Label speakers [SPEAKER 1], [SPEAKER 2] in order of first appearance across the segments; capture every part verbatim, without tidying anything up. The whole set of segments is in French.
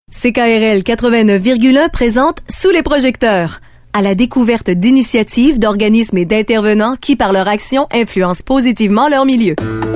[SPEAKER 1] C K R L quatre-vingt-neuf virgule un présente Sous les projecteurs, à la découverte d'initiatives, d'organismes et d'intervenants qui, par leur action, influencent positivement leur milieu.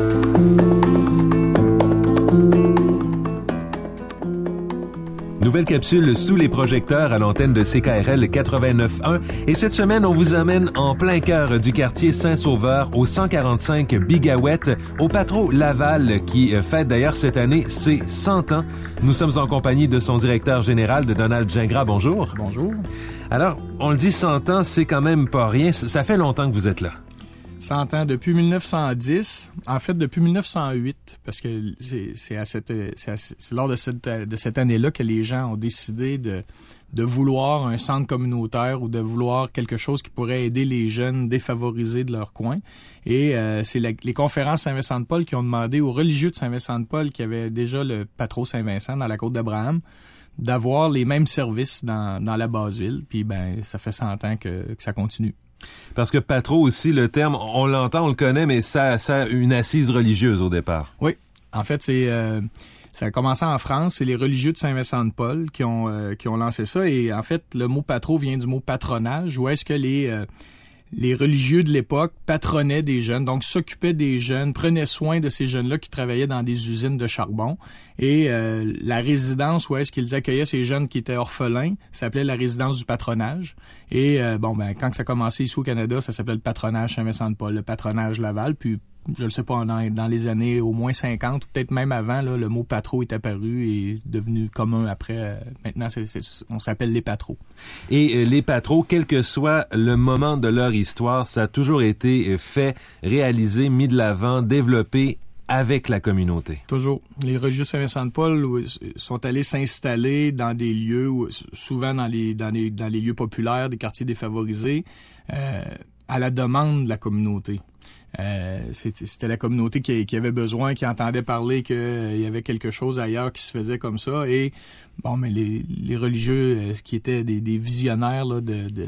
[SPEAKER 2] Nouvelle capsule Sous les projecteurs à l'antenne de C K R L quatre-vingt-neuf virgule un. Et cette semaine, on vous amène en plein cœur du quartier Saint-Sauveur au cent quarante-cinq Bigawet, au Patro Laval, qui fête d'ailleurs cette année ses cent ans. Nous sommes en compagnie de son directeur général, de Donald Gingras. Bonjour.
[SPEAKER 3] Bonjour.
[SPEAKER 2] Alors, on le dit, cent ans, c'est quand même pas rien. Ça fait longtemps que vous êtes là.
[SPEAKER 3] cent ans, depuis mille neuf cent dix, en fait depuis mille neuf cent huit, parce que c'est, c'est, à cette, c'est, à, c'est lors de cette, de cette année-là que les gens ont décidé de, de vouloir un centre communautaire ou de vouloir quelque chose qui pourrait aider les jeunes défavorisés de leur coin. Et euh, c'est la, les conférences Saint-Vincent-de-Paul qui ont demandé aux religieux de Saint-Vincent-de-Paul, qui avaient déjà le Patro Saint-Vincent dans la côte d'Abraham, d'avoir les mêmes services dans, dans la base ville. Puis ben ça fait cent ans que, que ça continue.
[SPEAKER 2] Parce que Patro aussi, le terme, on l'entend, on le connaît, mais ça, ça a une assise religieuse au départ.
[SPEAKER 3] Oui, en fait, c'est euh, ça a commencé en France. C'est les religieux de Saint-Vincent-de-Paul qui ont euh, qui ont lancé ça. Et en fait, le mot patro vient du mot patronage, où est-ce que les euh, les religieux de l'époque patronnaient des jeunes, donc s'occupaient des jeunes, prenaient soin de ces jeunes-là qui travaillaient dans des usines de charbon. Et euh, la résidence où est-ce qu'ils accueillaient ces jeunes qui étaient orphelins s'appelait la résidence du patronage. Et euh, bon, ben quand ça a commencé ici au Canada, ça s'appelait le patronage Saint-Vincent-de-Paul, le patronage Laval. Puis, je ne sais pas, dans, dans les années au moins cinquante, ou peut-être même avant, là, le mot patro est apparu et est devenu commun après. Euh, maintenant, c'est, c'est, on s'appelle les patros.
[SPEAKER 2] Et euh, les patros, quel que soit le moment de leur histoire, ça a toujours été fait, réalisé, mis de l'avant, développé avec la communauté.
[SPEAKER 3] Toujours. Les religieux Saint-Vincent-de-Paul sont allés s'installer dans des lieux, où, souvent dans les, dans les, dans les lieux populaires, des quartiers défavorisés, euh, à la demande de la communauté. Euh, c'était, c'était la communauté qui, qui avait besoin, qui entendait parler qu'il euh, y avait quelque chose ailleurs qui se faisait comme ça. Et bon, mais les, les religieux euh, qui étaient des, des visionnaires là, de, de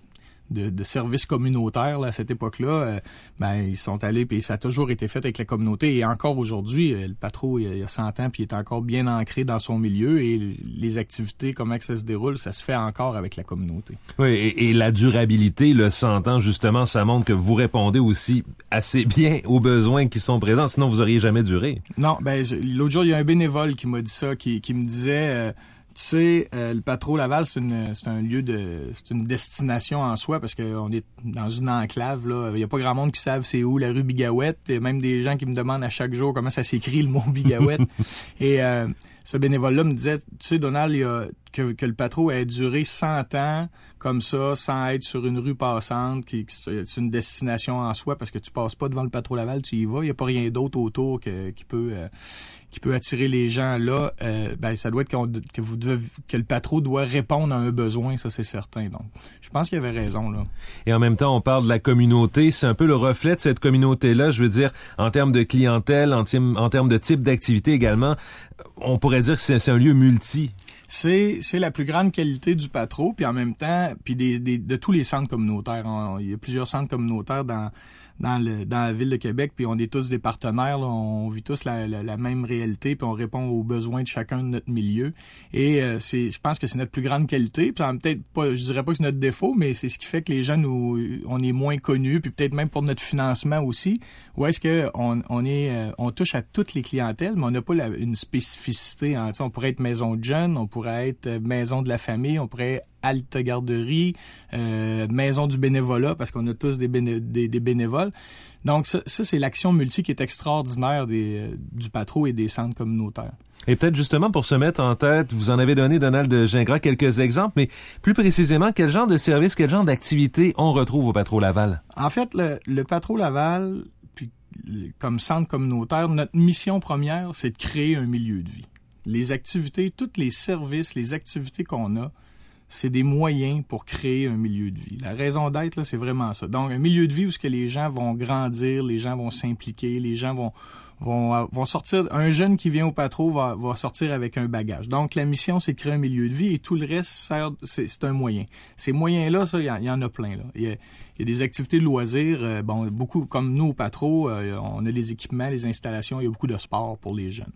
[SPEAKER 3] De, de services communautaires là, à cette époque-là, euh, ben ils sont allés, puis ça a toujours été fait avec la communauté. Et encore aujourd'hui, euh, le Patro, il y a cent ans, puis il est encore bien ancré dans son milieu. Et les activités, comment que ça se déroule, ça se fait encore avec la communauté.
[SPEAKER 2] Oui, et, et la durabilité, le cent ans, justement, ça montre que vous répondez aussi assez bien aux besoins qui sont présents, sinon vous auriez jamais duré.
[SPEAKER 3] Non, ben l'autre jour, il y a un bénévole qui m'a dit ça, qui, qui me disait... Euh, Tu sais, euh, le Patro Laval, c'est une, c'est un lieu de, c'est une destination en soi parce qu'on est dans une enclave là. Il y a pas grand monde qui savent c'est où la rue Bigawet. Il y a même des gens qui me demandent à chaque jour comment ça s'écrit le mot Bigawet. Et euh, ce bénévole-là me disait, tu sais, Donald, il y a, que, que le Patro ait duré cent ans comme ça, sans être sur une rue passante, qui, qui c'est une destination en soi parce que tu passes pas devant le Patro Laval, tu y vas. Il y a pas rien d'autre autour que, qui peut. Euh, qui peut attirer les gens là, euh, ben ça doit être qu'on, que vous devez, que le Patro doit répondre à un besoin, ça c'est certain. Donc, je pense qu'il avait raison là.
[SPEAKER 2] Et en même temps, on parle de la communauté, c'est un peu le reflet de cette communauté-là, je veux dire, en termes de clientèle, en, tim- en termes de type d'activité également, on pourrait dire que c'est, c'est un lieu multi.
[SPEAKER 3] C'est, c'est la plus grande qualité du Patro, puis en même temps, puis des, des, de tous les centres communautaires. On, il y a plusieurs centres communautaires dans dans le dans la ville de Québec, puis on est tous des partenaires, là, on vit tous la, la, la même réalité, puis on répond aux besoins de chacun de notre milieu. Et euh, c'est, je pense que c'est notre plus grande qualité, puis peut-être pas, je dirais pas que c'est notre défaut, mais c'est ce qui fait que les gens nous, on est moins connus, puis peut-être même pour notre financement aussi. Où est-ce que on, on est, on touche à toutes les clientèles, mais on n'a pas la, une spécificité. Hein, on pourrait être maison de jeunes, on pourrait être maison de la famille, on pourrait être halte garderie, euh, maison du bénévolat, parce qu'on a tous des, béné- des, des bénévoles. Donc ça, ça, c'est l'action multi qui est extraordinaire des, euh, du Patro et des centres communautaires.
[SPEAKER 2] Et peut-être justement pour se mettre en tête, vous en avez donné, Donald Gingras, quelques exemples, mais plus précisément, quel genre de service, quel genre d'activité on retrouve au Patro Laval?
[SPEAKER 3] En fait, le, le Patro Laval, puis comme centre communautaire, notre mission première, c'est de créer un milieu de vie. Les activités, tous les services, les activités qu'on a, c'est des moyens pour créer un milieu de vie. La raison d'être, là, c'est vraiment ça. Donc, un milieu de vie où ce que les gens vont grandir, les gens vont s'impliquer, les gens vont vont vont sortir. Un jeune qui vient au Patro va va sortir avec un bagage. Donc, la mission, c'est de créer un milieu de vie et tout le reste sert, c'est, c'est un moyen. Ces moyens-là, ça, il y, y en a plein. Là. Il y a, il y a des activités de loisirs. Euh, bon, beaucoup comme nous au Patro, euh, on a les équipements, les installations. Il y a beaucoup de sport pour les jeunes.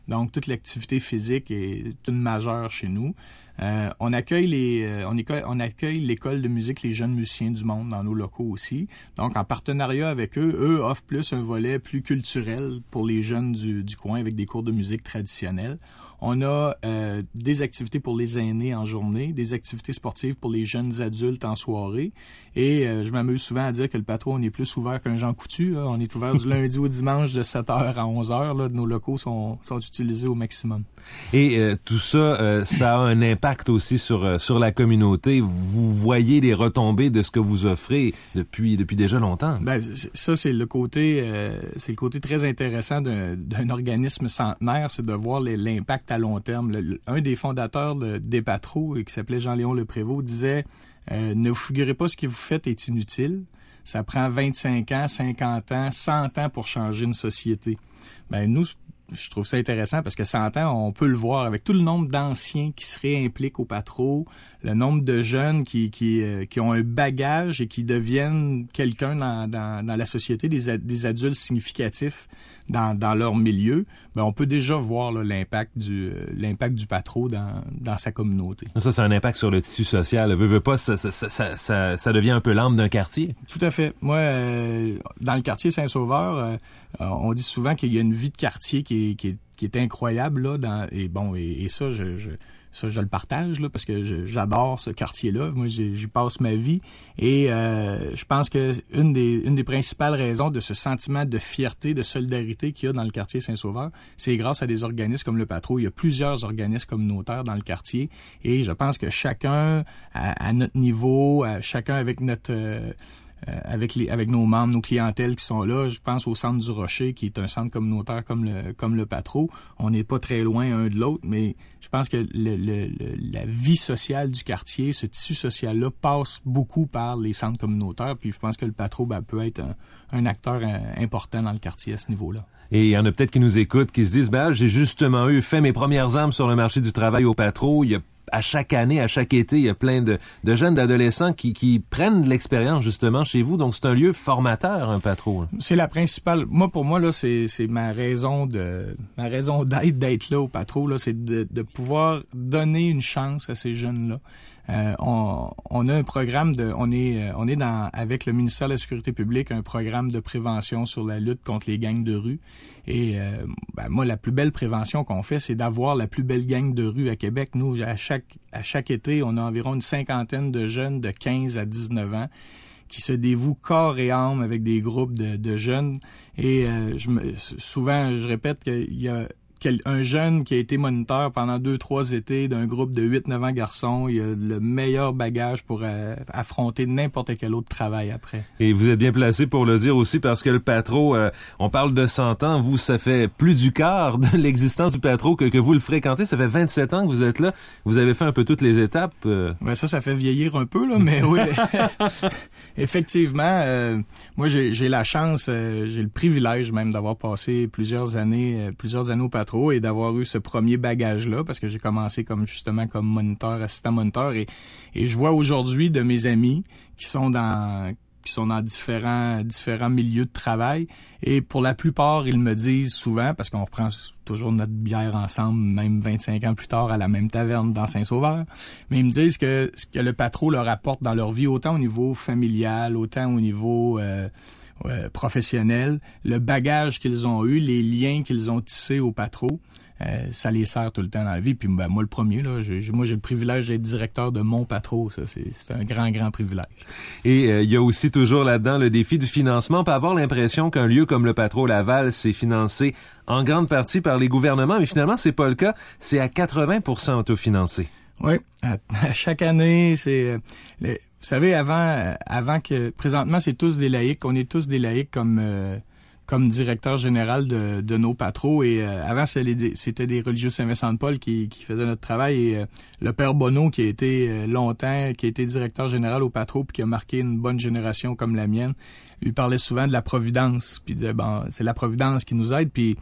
[SPEAKER 3] Donc, toute l'activité physique est une majeure chez nous. Euh, on accueille les, euh, on, éco- on accueille l'école de musique Les Jeunes Musiciens du Monde dans nos locaux aussi. Donc, en partenariat avec eux, eux offrent plus un volet plus culturel pour les jeunes du, du coin avec des cours de musique traditionnels. On a euh, des activités pour les aînés en journée, des activités sportives pour les jeunes adultes en soirée. Et euh, je m'amuse souvent à dire que le Patro, on est plus ouvert qu'un Jean Coutu. Là. On est ouvert du lundi au dimanche de sept heures à onze heures. Là. Nos locaux sont, sont utilisés au maximum.
[SPEAKER 2] Et euh, tout ça, euh, ça a un impact aussi sur euh, sur la communauté. Vous voyez les retombées de ce que vous offrez depuis depuis déjà longtemps.
[SPEAKER 3] Ben ça c'est le côté euh, c'est le côté très intéressant d'un, d'un organisme centenaire, c'est de voir les, l'impact à long terme. Le, le, un des fondateurs de, des Patro, qui s'appelait Jean-Léon Leprévost, disait euh, ne vous figurez pas ce que vous faites est inutile. Ça prend vingt-cinq ans, cinquante ans, cent ans pour changer une société. Ben nous je trouve ça intéressant parce que cent ans, on peut le voir avec tout le nombre d'anciens qui se réimpliquent au Patro, le nombre de jeunes qui qui euh, qui ont un bagage et qui deviennent quelqu'un dans dans, dans la société, des des adultes significatifs dans dans leur milieu. Ben on peut déjà voir là, l'impact du euh, l'impact du Patro dans dans sa communauté.
[SPEAKER 2] Ça c'est un impact sur le tissu social. Veux veux pas ça ça ça ça, ça devient un peu l'âme d'un quartier.
[SPEAKER 3] Tout à fait. Moi euh, dans le quartier Saint-Sauveur, euh, on dit souvent qu'il y a une vie de quartier qui est qui est qui est incroyable là dans et bon et, et ça je, je ça je le partage là parce que je, j'adore ce quartier là. Moi j'y, j'y passe ma vie et euh, je pense que une des une des principales raisons de ce sentiment de fierté, de solidarité qu'il y a dans le quartier Saint-Sauveur, c'est grâce à des organismes comme le Patro. Il y a plusieurs organismes communautaires dans le quartier et je pense que chacun à, à notre niveau, à, chacun avec notre euh, Euh, avec les avec nos membres, nos clientèles qui sont là. Je pense au Centre du Rocher, qui est un centre communautaire comme le comme le Patro. On n'est pas très loin un de l'autre, mais je pense que le, le, le, la vie sociale du quartier, ce tissu social-là, passe beaucoup par les centres communautaires. Puis je pense que le Patro ben, peut être un, un acteur un, important dans le quartier à ce niveau-là.
[SPEAKER 2] Et il y en a peut-être qui nous écoutent, qui se disent, ben, j'ai justement eu fait mes premières armes sur le marché du travail au Patro. Il y a à chaque année, à chaque été, il y a plein de, de jeunes, d'adolescents qui, qui prennent de l'expérience justement chez vous. Donc, c'est un lieu formateur, un Patro.
[SPEAKER 3] C'est la principale. Moi, pour moi, là, c'est, c'est ma raison de, ma raison d'être, d'être là au Patro, là, c'est de, de pouvoir donner une chance à ces jeunes-là. Euh, on, on a un programme de, on est, on est dans, avec le ministère de la Sécurité publique, un programme de prévention sur la lutte contre les gangs de rue. Et euh, ben, moi, la plus belle prévention qu'on fait, c'est d'avoir la plus belle gang de rue à Québec. Nous, à chaque, à chaque été, on a environ une cinquantaine de jeunes de quinze à dix-neuf ans qui se dévouent corps et âme avec des groupes de, de jeunes. Et euh, je me, souvent, je répète qu'il y a un jeune qui a été moniteur pendant deux, trois étés d'un groupe de huit, neuf ans garçons, il a le meilleur bagage pour euh, affronter n'importe quel autre travail après.
[SPEAKER 2] Et vous êtes bien placé pour le dire aussi parce que le Patro, euh, on parle de cent ans, vous, ça fait plus du quart de l'existence du Patro que, que vous le fréquentez. Ça fait vingt-sept ans que vous êtes là. Vous avez fait un peu toutes les étapes. Euh...
[SPEAKER 3] Ben ça, ça fait vieillir un peu, là, mais oui. Effectivement, euh, moi, j'ai, j'ai la chance, euh, j'ai le privilège même d'avoir passé plusieurs années, euh, plusieurs années au Patro et d'avoir eu ce premier bagage-là, parce que j'ai commencé comme justement comme moniteur, assistant moniteur, et, et je vois aujourd'hui de mes amis qui sont dans qui sont dans différents différents milieux de travail, et pour la plupart, ils me disent souvent, parce qu'on reprend toujours notre bière ensemble, même vingt-cinq ans plus tard, à la même taverne dans Saint-Sauveur, mais ils me disent que ce que le Patro leur apporte dans leur vie, autant au niveau familial, autant au niveau euh, Euh, professionnels, le bagage qu'ils ont eu, les liens qu'ils ont tissés au Patro, euh, ça les sert tout le temps dans la vie. Puis ben, moi, le premier, là, j'ai, moi, j'ai le privilège d'être directeur de mon Patro. Ça, c'est, c'est un grand, grand privilège.
[SPEAKER 2] Et il euh, y a aussi toujours là-dedans le défi du financement. On peut avoir l'impression qu'un lieu comme le Patro Laval, c'est financé en grande partie par les gouvernements, mais finalement, c'est pas le cas. C'est à quatre-vingts pour cent autofinancé.
[SPEAKER 3] Oui, à, à chaque année, c'est... Euh, les, vous savez, avant avant que... Présentement, c'est tous des laïcs. On est tous des laïcs comme euh, comme directeur général de, de nos Patros. Et euh, avant, c'était des, c'était des religieux Saint-Vincent-de-Paul qui, qui faisaient notre travail. Et euh, le père Bonneau, qui a été euh, longtemps, qui a été directeur général au Patro, puis qui a marqué une bonne génération comme la mienne, lui parlait souvent de la providence. Puis il disait, bon, c'est la providence qui nous aide. Puis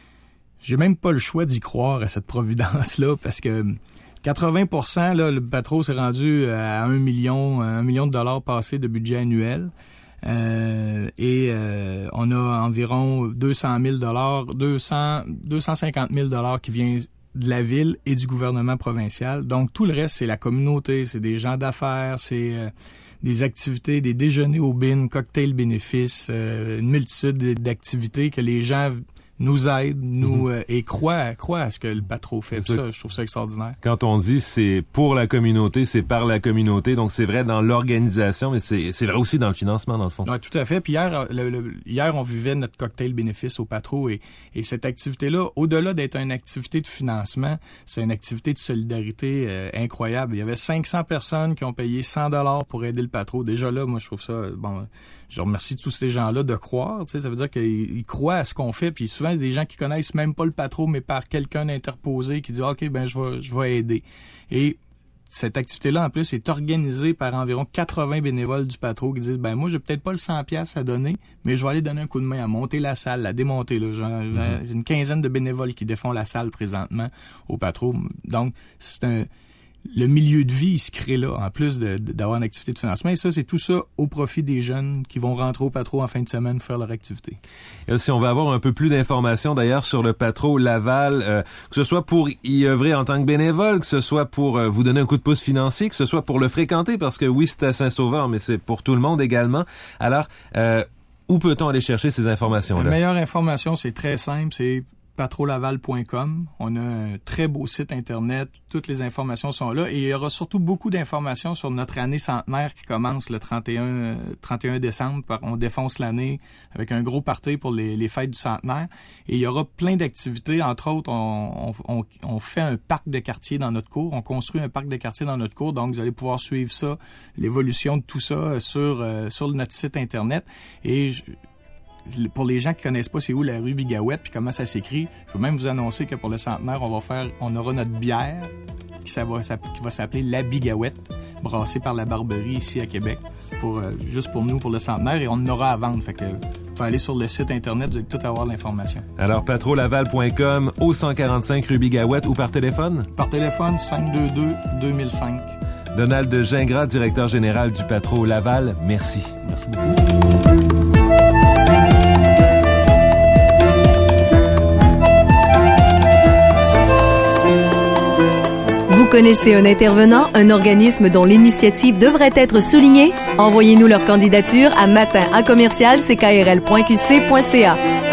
[SPEAKER 3] j'ai même pas le choix d'y croire à cette providence-là, parce que quatre-vingts pour cent, là, le Patro s'est rendu à un million, un million de dollars passés de budget annuel. Euh, et euh, on a environ deux cent mille dollars, deux cents, deux cent cinquante mille dollars qui vient de la ville et du gouvernement provincial. Donc, tout le reste, c'est la communauté, c'est des gens d'affaires, c'est euh, des activités, des déjeuners au B I N, cocktails bénéfices, euh, une multitude d'activités que les gens nous aident, nous mm-hmm. euh, et croient, croient à ce que le Patro fait. Ça, ça, je trouve ça extraordinaire.
[SPEAKER 2] Quand on dit c'est pour la communauté, c'est par la communauté, donc c'est vrai dans l'organisation, mais c'est, c'est vrai aussi dans le financement, dans le fond.
[SPEAKER 3] Oui, tout à fait. Puis hier, le, le, hier, on vivait notre cocktail bénéfice au Patro et, et cette activité-là, au-delà d'être une activité de financement, c'est une activité de solidarité euh, incroyable. Il y avait cinq cents personnes qui ont payé cent dollars pour aider le Patro. Déjà là, moi, je trouve ça, bon, je remercie tous ces gens-là de croire, tu sais, ça veut dire qu'ils ils croient à ce qu'on fait, puis souvent, il y a des gens qui connaissent même pas le Patro, mais par quelqu'un d'interposé qui dit « OK, ben je vais je vais aider ». Et cette activité-là, en plus, est organisée par environ quatre-vingts bénévoles du Patro qui disent « Ben moi, j'ai peut-être pas le cent piastres à donner, mais je vais aller donner un coup de main à monter la salle, la démonter. » Là, j'ai, mm-hmm. j'ai une quinzaine de bénévoles qui défont la salle présentement au Patro. Donc, c'est un... Le milieu de vie, il se crée là, en plus de, de, d'avoir une activité de financement. Et ça, c'est tout ça au profit des jeunes qui vont rentrer au Patro en fin de semaine faire leur activité.
[SPEAKER 2] Et si on va avoir un peu plus d'informations, d'ailleurs, sur le Patro Laval, euh, que ce soit pour y œuvrer en tant que bénévole, que ce soit pour euh, vous donner un coup de pouce financier, que ce soit pour le fréquenter, parce que oui, c'est à Saint-Sauveur, mais c'est pour tout le monde également. Alors, euh, où peut-on aller chercher ces informations-là?
[SPEAKER 3] La meilleure information, c'est très simple, c'est patrolaval point com. On a un très beau site Internet. Toutes les informations sont là. Et il y aura surtout beaucoup d'informations sur notre année centenaire qui commence le trente et un décembre. On défonce l'année avec un gros party pour les, les fêtes du centenaire. Et il y aura plein d'activités. Entre autres, on, on, on fait un parc de quartier dans notre cour. On construit un parc de quartier dans notre cour. Donc, vous allez pouvoir suivre ça, l'évolution de tout ça sur, euh, sur notre site Internet. Et je, pour les gens qui connaissent pas c'est où la rue Bigawet puis comment ça s'écrit, je peux même vous annoncer que pour le centenaire, on va faire, on aura notre bière qui, ça va, ça, qui va s'appeler la Bigawet, brassée par la Barberie ici à Québec, pour euh, juste pour nous, pour le centenaire, et on en aura à vendre. Fait que vous pouvez aller sur le site Internet, vous allez tout avoir l'information.
[SPEAKER 2] Alors, patrolaval point com, au cent quarante-cinq rue Bigawet ou par téléphone?
[SPEAKER 3] Par téléphone, cinq deux deux deux mille cinq.
[SPEAKER 2] Donald Gingras, directeur général du Patro Laval, merci.
[SPEAKER 3] Merci beaucoup.
[SPEAKER 1] Vous connaissez un intervenant, un organisme dont l'initiative devrait être soulignée? Envoyez-nous leur candidature à matin à commercial c k r l point q c point c a.